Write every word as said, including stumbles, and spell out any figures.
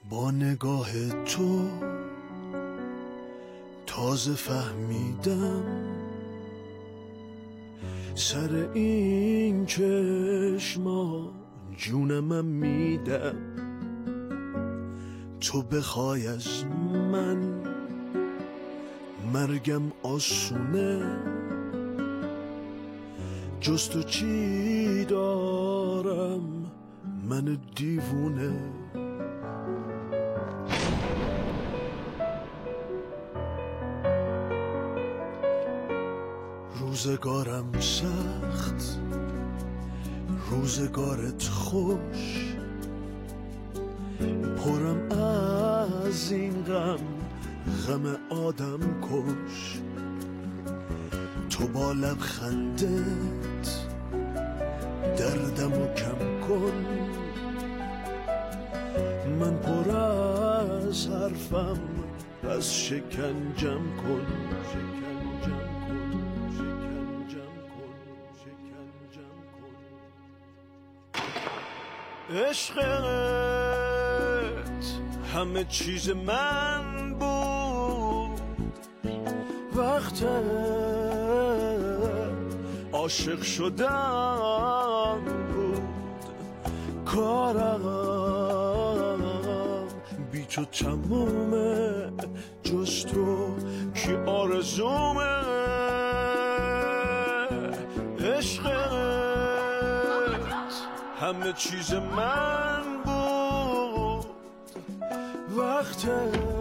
با نگاه تو تازه فهمیدم سر این چشما جونمم میدم. تو بخوای از من مرگم آسونه، جز تو چی دارم من دیوونه. روزگارم سخت، روزگارت خوش، پرم از این غم، غم آدم کش. تو با لبخندت دردمو کم کن، من پر از حرفم از شکنجم کن. شکنجم کن، شکنجم کن، شکنجم کن. عشقت همه چیز من بود، وقت عاشق شدن بود. کارم بی تو تمومه، جز تو کی آرزومه. عشقت همه چیز من بود، وقت